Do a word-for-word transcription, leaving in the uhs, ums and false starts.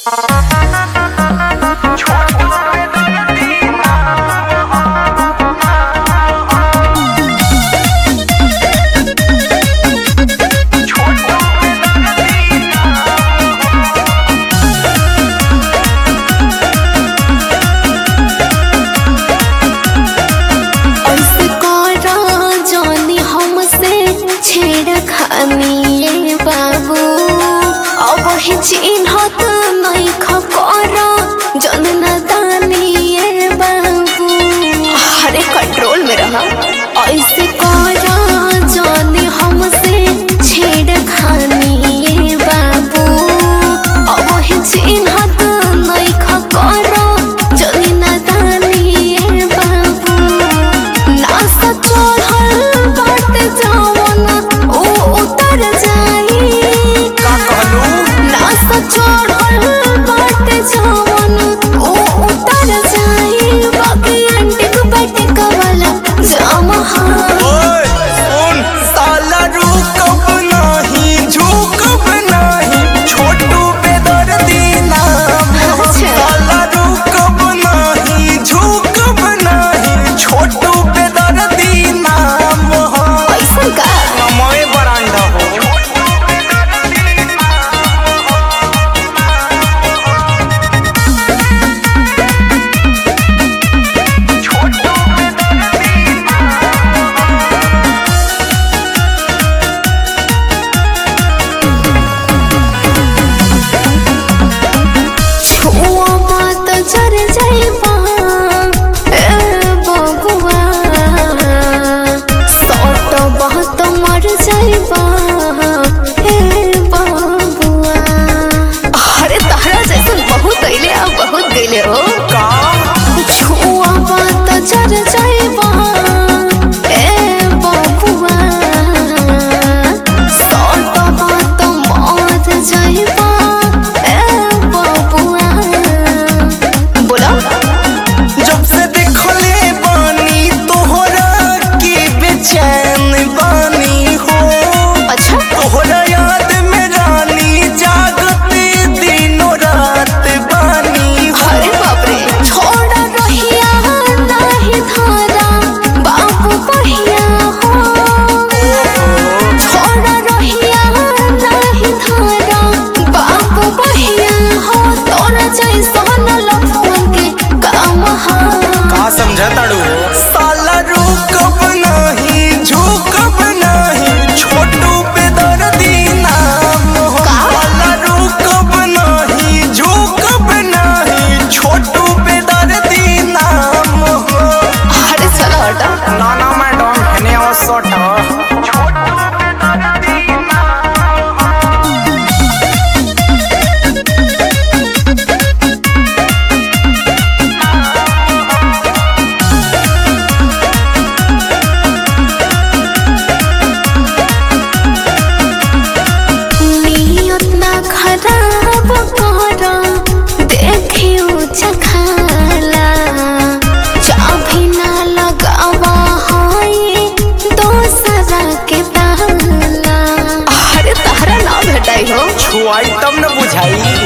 बाबू अब चिन्हत नहीं खकर जनना दानिए बाबू अरे कंट्रोल में रहा ऐसे कर जाने हमसे छेड़खानी बाबू अब चिन्हत नहीं खकर जनना दानिए बाबू ना चढ़ल बाट जवन ओ उतर जाई चढ़ल बाट जवन ओ उतर जाई बाकी अंटिक बैठक वाला जमहा ओए सुन साला रुकब नहीं झुकब नहीं छोटू बेदर्दी नाम साला रुकब नहीं झुकब नहीं छोटू बेदर्दी नाम हो ऐसा का नमोए बरांडा हो चर जाइबा ए बबुआ सट बहुत मर जाइबा ए बबुआ अरे तहरा जैसन बहुत गइले आ बहुत गइले हो का छुआ बात चर जाइबा ए बबुआ सट बहुत मर जाइबा जब से देखले बानी तोहरा के बेचैन बानी हो अच्छा तोहरा याद में रानी जागते दिनों रात बानी हो अरे बाप रे छोड़ा रहिया नहीं धारा बाबू पहिया हो छोड़ा रहिया नहीं धारा बाबू पहिया हो तोरा जैसन लफुन के काम हा का समझा ताड़ू साला रुकब नहीं झुकब नहीं छोटू बेदर्दी नाम हो साला रुकब नहीं झुकब नहीं छोटू बेदर्दी नाम हो अरे चलो हटा ना ना मैं डॉन हने और सोटा खराब कर देखियो चखाला चाभी ना लगावा है दोसरा के ताला अरे तहरा ना भेटाई हो छुआई तब न बुझाई